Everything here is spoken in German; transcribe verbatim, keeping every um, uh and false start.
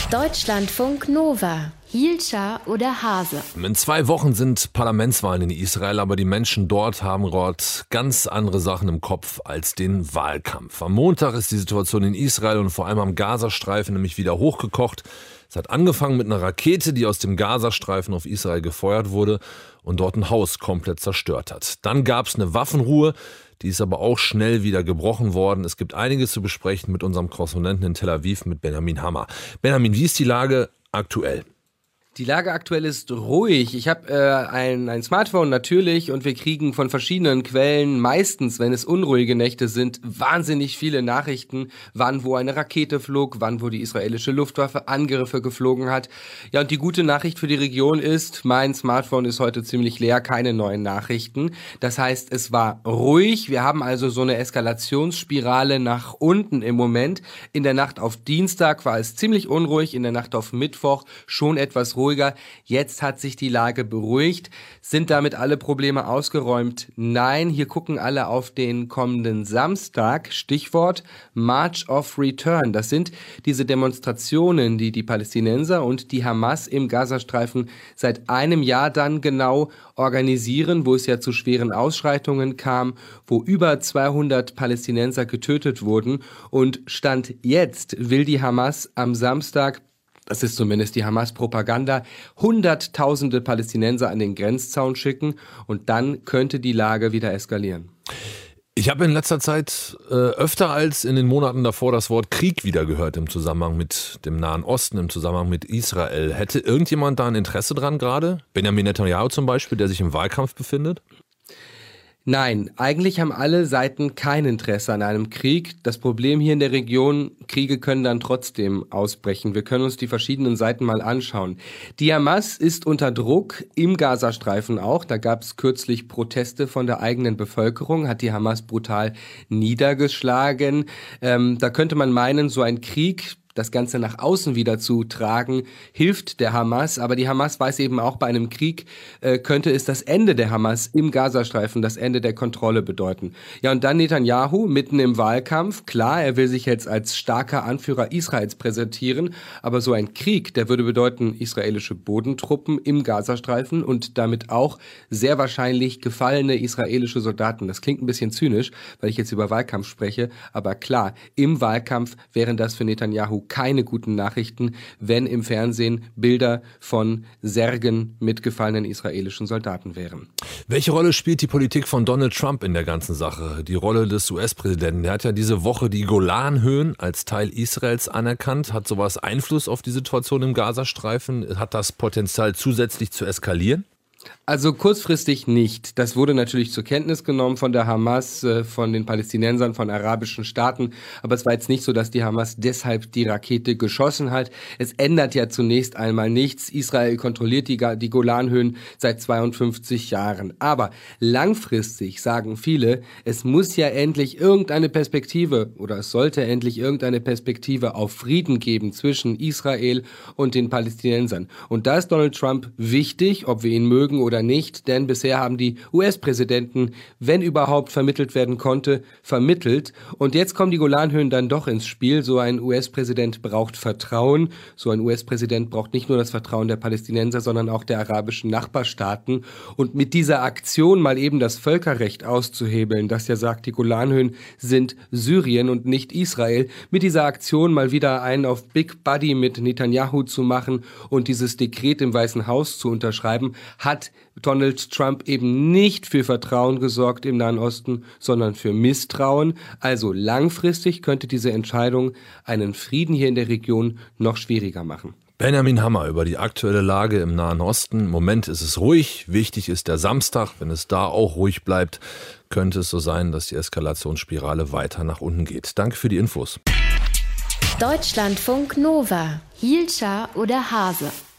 Deutschlandfunk Nova. Hielscher oder Hase? In zwei Wochen sind Parlamentswahlen in Israel, aber die Menschen dort haben dort ganz andere Sachen im Kopf als den Wahlkampf. Am Montag ist die Situation in Israel und vor allem am Gazastreifen nämlich wieder hochgekocht. Es hat angefangen mit einer Rakete, die aus dem Gazastreifen auf Israel gefeuert wurde und dort ein Haus komplett zerstört hat. Dann gab es eine Waffenruhe, die ist aber auch schnell wieder gebrochen worden. Es gibt einiges zu besprechen mit unserem Korrespondenten in Tel Aviv, mit Benjamin Hammer. Benjamin, wie ist die Lage aktuell? Die Lage aktuell ist ruhig. Ich habe äh, ein, ein Smartphone natürlich und wir kriegen von verschiedenen Quellen, meistens, wenn es unruhige Nächte sind, wahnsinnig viele Nachrichten, wann wo eine Rakete flog, wann wo die israelische Luftwaffe Angriffe geflogen hat. Ja, und die gute Nachricht für die Region ist, mein Smartphone ist heute ziemlich leer, keine neuen Nachrichten. Das heißt, es war ruhig. Wir haben also so eine Eskalationsspirale nach unten im Moment. In der Nacht auf Dienstag war es ziemlich unruhig, in der Nacht auf Mittwoch schon etwas ruhiger. Ruhiger. Jetzt hat sich die Lage beruhigt. Sind damit alle Probleme ausgeräumt? Nein, hier gucken alle auf den kommenden Samstag. Stichwort March of Return. Das sind diese Demonstrationen, die die Palästinenser und die Hamas im Gazastreifen seit einem Jahr dann genau organisieren, wo es ja zu schweren Ausschreitungen kam, wo über zweihundert Palästinenser getötet wurden. Und Stand jetzt will die Hamas am Samstag, das ist zumindest die Hamas-Propaganda, Hunderttausende Palästinenser an den Grenzzaun schicken und dann könnte die Lage wieder eskalieren. Ich habe in letzter Zeit äh, öfter als in den Monaten davor das Wort Krieg wieder gehört im Zusammenhang mit dem Nahen Osten, im Zusammenhang mit Israel. Hätte irgendjemand da ein Interesse dran gerade? Benjamin Netanyahu zum Beispiel, der sich im Wahlkampf befindet? Nein, eigentlich haben alle Seiten kein Interesse an einem Krieg. Das Problem hier in der Region, Kriege können dann trotzdem ausbrechen. Wir können uns die verschiedenen Seiten mal anschauen. Die Hamas ist unter Druck, im Gazastreifen auch. Da gab es kürzlich Proteste von der eigenen Bevölkerung, hat die Hamas brutal niedergeschlagen. Ähm, da könnte man meinen, so ein Krieg, das Ganze nach außen wieder zu tragen, hilft der Hamas. Aber die Hamas weiß eben auch, bei einem Krieg äh, könnte es das Ende der Hamas im Gazastreifen, das Ende der Kontrolle bedeuten. Ja, und dann Netanyahu mitten im Wahlkampf. Klar, er will sich jetzt als starker Anführer Israels präsentieren. Aber so ein Krieg, der würde bedeuten, israelische Bodentruppen im Gazastreifen und damit auch sehr wahrscheinlich gefallene israelische Soldaten. Das klingt ein bisschen zynisch, weil ich jetzt über Wahlkampf spreche. Aber klar, im Wahlkampf wären das für Netanyahu keine guten Nachrichten, wenn im Fernsehen Bilder von Särgen mit gefallenen israelischen Soldaten wären. Welche Rolle spielt die Politik von Donald Trump in der ganzen Sache? Die Rolle des U S-Präsidenten. Der hat ja diese Woche die Golanhöhen als Teil Israels anerkannt. Hat sowas Einfluss auf die Situation im Gazastreifen? Hat das Potenzial, zusätzlich zu eskalieren? Also kurzfristig nicht. Das wurde natürlich zur Kenntnis genommen von der Hamas, von den Palästinensern, von arabischen Staaten. Aber es war jetzt nicht so, dass die Hamas deshalb die Rakete geschossen hat. Es ändert ja zunächst einmal nichts. Israel kontrolliert die, die Golanhöhen seit zweiundfünfzig Jahren. Aber langfristig sagen viele, es muss ja endlich irgendeine Perspektive oder es sollte endlich irgendeine Perspektive auf Frieden geben zwischen Israel und den Palästinensern. Und da ist Donald Trump wichtig, ob wir ihn mögen oder nicht, denn bisher haben die U S-Präsidenten, wenn überhaupt vermittelt werden konnte, vermittelt. Und jetzt kommen die Golanhöhen dann doch ins Spiel. So ein U S-Präsident braucht Vertrauen. So ein U S-Präsident braucht nicht nur das Vertrauen der Palästinenser, sondern auch der arabischen Nachbarstaaten. Und mit dieser Aktion mal eben das Völkerrecht auszuhebeln, das ja sagt, die Golanhöhen sind Syrien und nicht Israel, mit dieser Aktion mal wieder einen auf Big Buddy mit Netanyahu zu machen und dieses Dekret im Weißen Haus zu unterschreiben, hat Donald Trump eben nicht für Vertrauen gesorgt im Nahen Osten, sondern für Misstrauen. Also langfristig könnte diese Entscheidung einen Frieden hier in der Region noch schwieriger machen. Benjamin Hammer über die aktuelle Lage im Nahen Osten. Im Moment ist es ruhig. Wichtig ist der Samstag. Wenn es da auch ruhig bleibt, könnte es so sein, dass die Eskalationsspirale weiter nach unten geht. Danke für die Infos. Deutschlandfunk Nova. Hielscher oder Hase?